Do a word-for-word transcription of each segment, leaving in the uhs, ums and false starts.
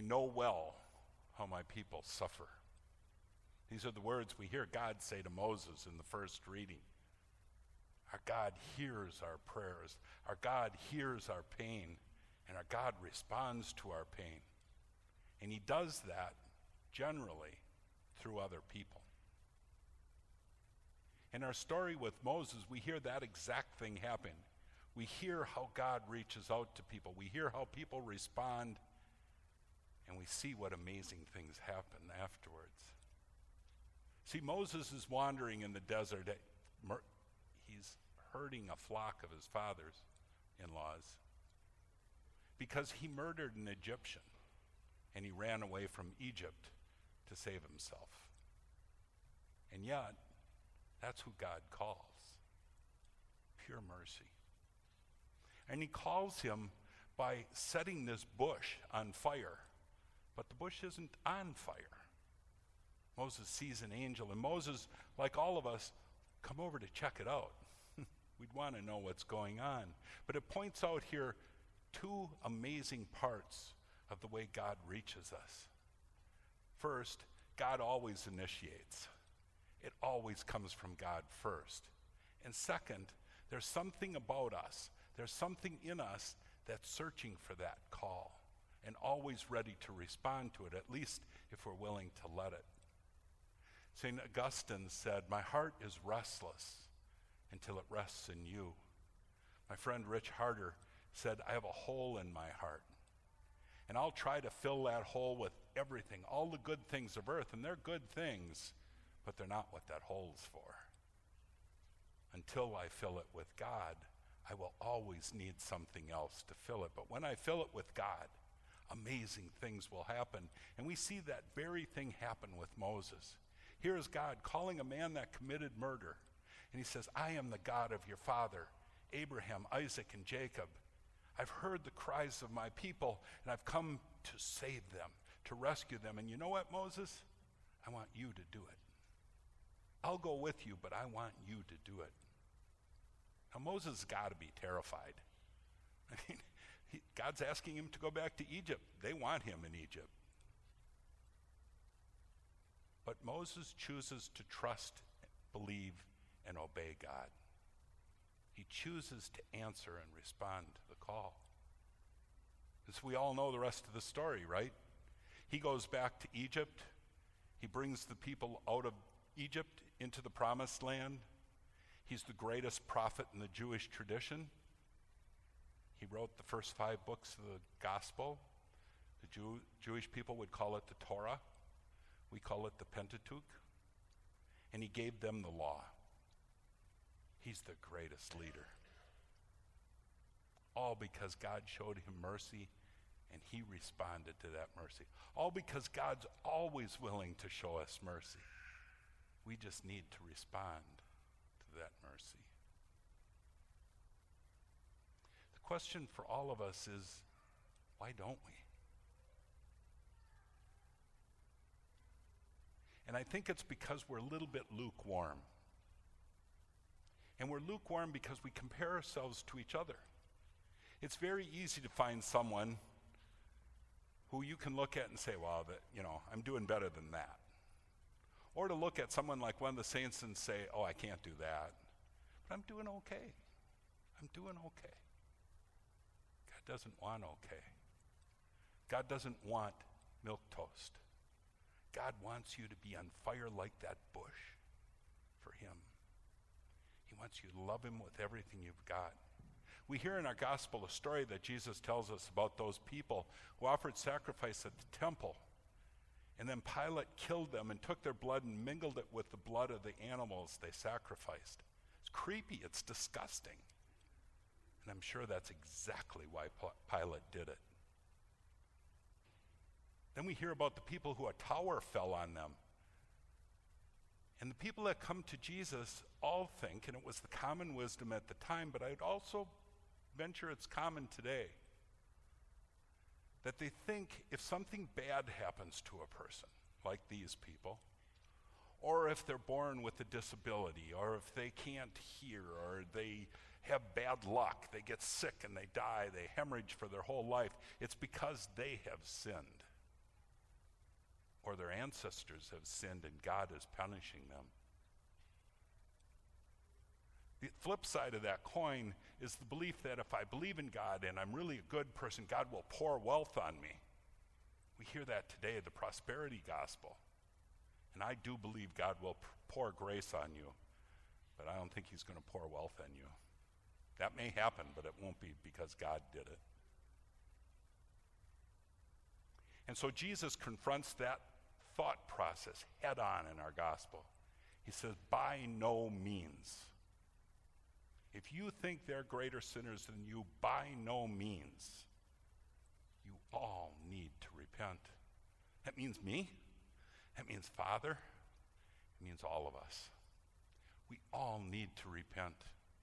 know well how my people suffer. These are the words we hear God say to Moses in the first reading. Our God hears our prayers. Our God hears our pain. And our God responds to our pain. And he does that generally through other people. In our story with Moses, we hear that exact thing happen. We hear how God reaches out to people. We hear how people respond. And we see what amazing things happen afterwards. See, Moses is wandering in the desert. He's herding a flock of his father's in-laws because he murdered an Egyptian and he ran away from Egypt to save himself. And yet, that's who God calls. Pure mercy. And he calls him by setting this bush on fire. But the bush isn't on fire. Moses sees an angel, and Moses, like all of us, come over to check it out. We'd want to know what's going on. But it points out here two amazing parts of the way God reaches us. First, God always initiates. It always comes from God first. And second, there's something about us. There's something in us that's searching for that call and always ready to respond to it, at least if we're willing to let it. Saint Augustine said, "My heart is restless until it rests in you." My friend Rich Harder said, "I have a hole in my heart, and I'll try to fill that hole with everything, all the good things of earth, and they're good things, but they're not what that hole's for. Until I fill it with God, I will always need something else to fill it. But when I fill it with God, amazing things will happen." And we see that very thing happen with Moses. Here is God calling a man that committed murder. And he says, "I am the God of your father, Abraham, Isaac, and Jacob. I've heard the cries of my people, and I've come to save them, to rescue them. And you know what, Moses? I want you to do it. I'll go with you, but I want you to do it." Now, Moses has got to be terrified. I mean, he, God's asking him to go back to Egypt. They want him in Egypt. But Moses chooses to trust, believe, and obey God. He chooses to answer and respond to the call. As we all know the rest of the story, right? He goes back to Egypt. He brings the people out of Egypt into the promised land. He's the greatest prophet in the Jewish tradition. He wrote the first five books of the gospel. The Jew, Jewish people would call it the Torah. We call it the Pentateuch. And he gave them the law. He's the greatest leader. All because God showed him mercy and he responded to that mercy. All because God's always willing to show us mercy. We just need to respond to that mercy. The question for all of us is, why don't we? And I think it's because we're a little bit lukewarm. And we're lukewarm because we compare ourselves to each other. It's very easy to find someone who you can look at and say, well, that, you know, I'm doing better than that. Or to look at someone like one of the saints and say, oh, I can't do that. But I'm doing okay. I'm doing okay. God doesn't want okay. God doesn't want milquetoast. God wants you to be on fire like that bush for him. He wants you to love him with everything you've got. We hear in our gospel a story that Jesus tells us about those people who offered sacrifice at the temple. And then Pilate killed them and took their blood and mingled it with the blood of the animals they sacrificed. It's creepy. It's disgusting. And I'm sure that's exactly why Pilate did it. Then we hear about the people who a tower fell on them. And the people that come to Jesus all think, and it was the common wisdom at the time, but I'd also venture it's common today, that they think if something bad happens to a person, like these people, or if they're born with a disability, or if they can't hear, or they have bad luck, they get sick and they die, they hemorrhage for their whole life, it's because they have sinned. or their ancestors have sinned and God is punishing them. The flip side of that coin is the belief that if I believe in God and I'm really a good person, God will pour wealth on me. We hear that today, the prosperity gospel. And I do believe God will pour grace on you, but I don't think he's going to pour wealth on you. That may happen, but it won't be because God did it. And so Jesus confronts that thought process head on in our gospel. He says, by no means. If you think they're greater sinners than you, by no means. You all need to repent. That means me. That means Father. It means all of us. We all need to repent.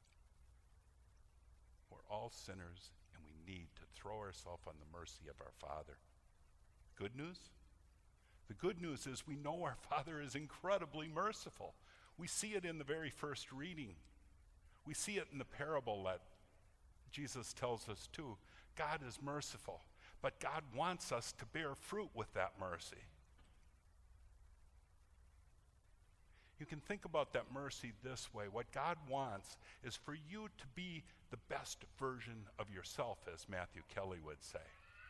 We're all sinners, and we need to throw ourselves on the mercy of our Father. Good news? The good news is we know our Father is incredibly merciful. We see it in the very first reading. We see it in the parable that Jesus tells us too. God is merciful, but God wants us to bear fruit with that mercy. You can think about that mercy this way. What God wants is for you to be the best version of yourself, as Matthew Kelly would say.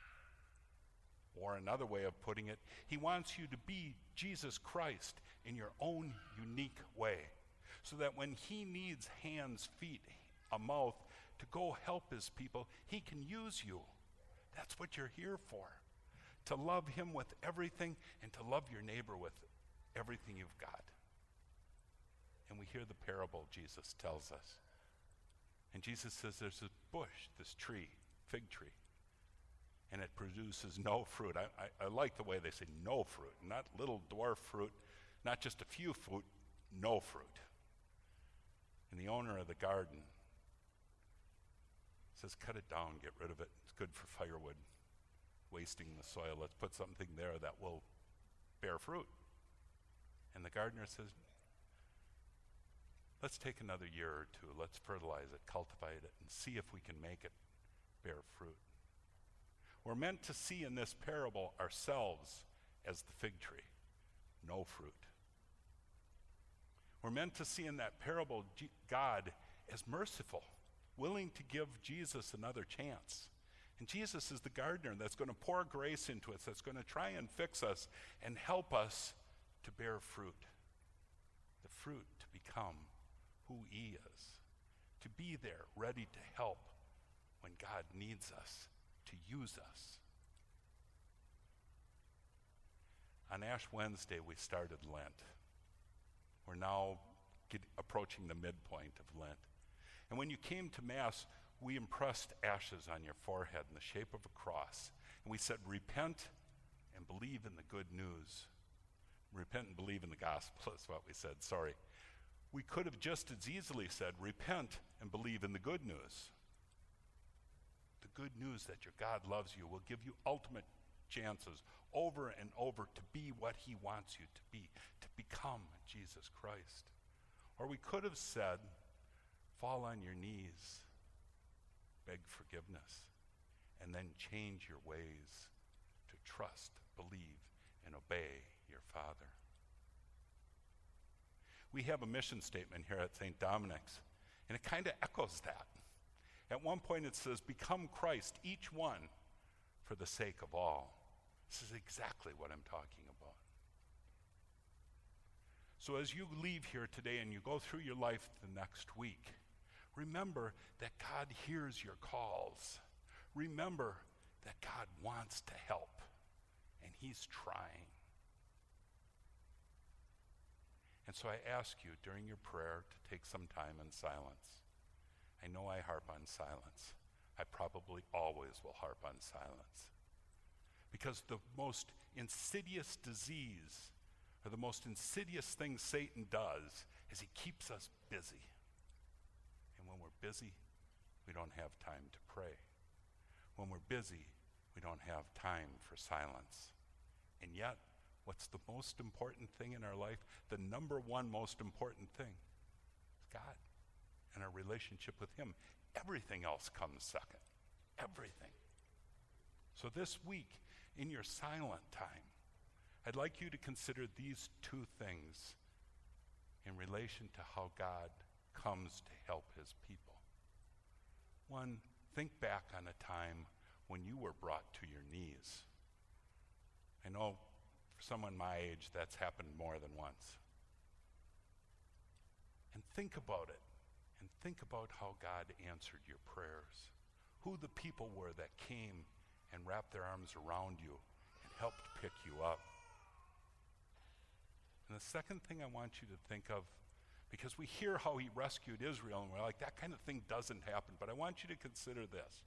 Or another way of putting it, he wants you to be Jesus Christ in your own unique way, so that when he needs hands, feet, a mouth to go help his people, he can use you. That's what you're here for, to love him with everything and to love your neighbor with everything you've got. And we hear the parable Jesus tells us. And Jesus says there's this bush, this tree, fig tree, and it produces no fruit. I, I, I like the way they say no fruit, not little dwarf fruit, not just a few fruit, no fruit. And the owner of the garden says, cut it down, get rid of it. It's good for firewood, wasting the soil. Let's put something there that will bear fruit. And the gardener says, let's take another year or two. Let's fertilize it, cultivate it, and see if we can make it bear fruit. We're meant to see in this parable ourselves as the fig tree, no fruit. We're meant to see in that parable G- God as merciful, willing to give Jesus another chance. And Jesus is the gardener that's going to pour grace into us, that's going to try and fix us and help us to bear fruit. The fruit to become who he is, to be there ready to help when God needs us, to use us. On Ash Wednesday, we started Lent. We're now get, approaching the midpoint of Lent. And when you came to Mass, we impressed ashes on your forehead in the shape of a cross. And we said, repent and believe in the good news. Repent and believe in the gospel is what we said, sorry. We could have just as easily said, repent and believe in the good news. The good news that your God loves you will give you ultimate chances over and over to be what he wants you to be, to become Jesus Christ. Or we could have said, fall on your knees, beg forgiveness, and then change your ways to trust, believe, and obey your Father. We have a mission statement here at Saint Dominic's, and it kind of echoes that. At one point it says, become Christ, each one, for the sake of all. This is exactly what I'm talking about. So as you leave here today and you go through your life the next week, remember that God hears your calls. Remember that God wants to help, and he's trying. And so I ask you during your prayer to take some time in silence. I know I harp on silence. I probably always will harp on silence. Because the most insidious disease, or the most insidious thing Satan does, is he keeps us busy. And when we're busy, we don't have time to pray. When we're busy, we don't have time for silence. And yet, what's the most important thing in our life? The number one most important thing is God and our relationship with him. Everything else comes second. Everything. So this week, in your silent time, I'd like you to consider these two things in relation to how God comes to help his people. One, think back on a time when you were brought to your knees. I know for someone my age that's happened more than once. And think about it, and think about how God answered your prayers, who the people were that came and wrapped their arms around you and helped pick you up. And the second thing I want you to think of, because we hear how he rescued Israel, and we're like, that kind of thing doesn't happen, but I want you to consider this.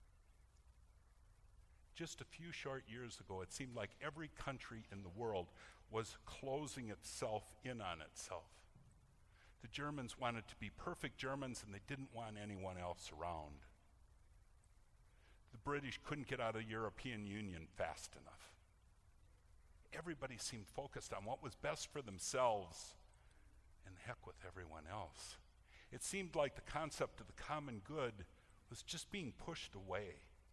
Just a few short years ago, it seemed like every country in the world was closing itself in on itself. The Germans wanted to be perfect Germans, and they didn't want anyone else around. The British couldn't get out of the European Union fast enough. Everybody seemed focused on what was best for themselves, and heck with everyone else. It seemed like the concept of the common good was just being pushed away.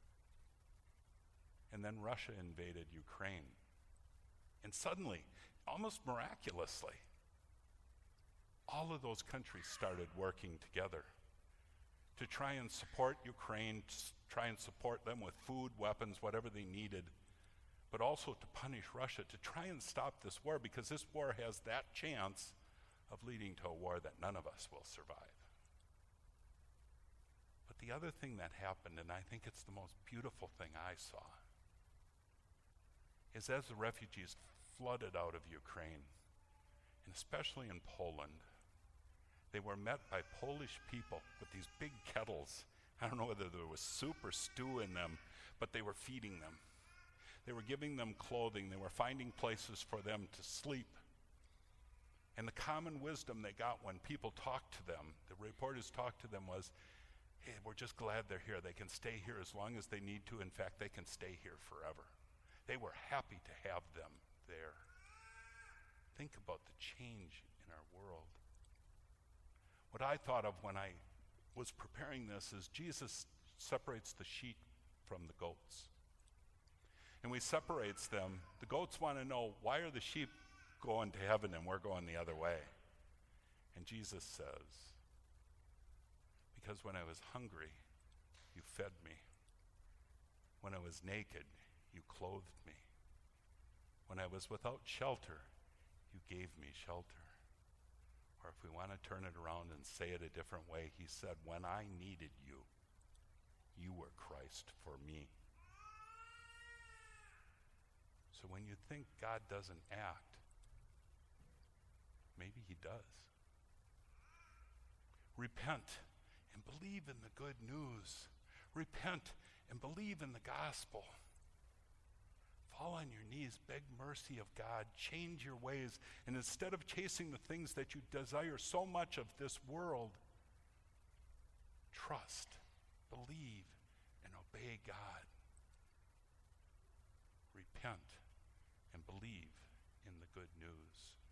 And then Russia invaded Ukraine. And suddenly, almost miraculously, all of those countries started working together to try and support Ukraine, to try and support them with food, weapons, whatever they needed, but also to punish Russia, to try and stop this war, because this war has that chance of leading to a war that none of us will survive. But the other thing that happened, and I think it's the most beautiful thing I saw, is as the refugees flooded out of Ukraine, and especially in Poland, they were met by Polish people with these big kettles. I don't know whether there was soup or stew in them, but they were feeding them. They were giving them clothing. They were finding places for them to sleep. And the common wisdom they got when people talked to them, the reporters talked to them, was, hey, we're just glad they're here. They can stay here as long as they need to. In fact, they can stay here forever. They were happy to have them there. Think about the change in our world. What I thought of when I was preparing this is Jesus separates the sheep from the goats. And he separates them. The goats want to know, why are the sheep going to heaven and we're going the other way? And Jesus says, because when I was hungry, you fed me. When I was naked, you clothed me. When I was without shelter, you gave me shelter. Or if we want to turn it around and say it a different way, he said, when I needed you, you were Christ for me. So when you think God doesn't act, maybe he does. Repent and believe in the good news. Repent and believe in the gospel. Fall on your knees, beg mercy of God, change your ways, and instead of chasing the things that you desire so much of this world, trust, believe, and obey God. Repent and believe in the good news.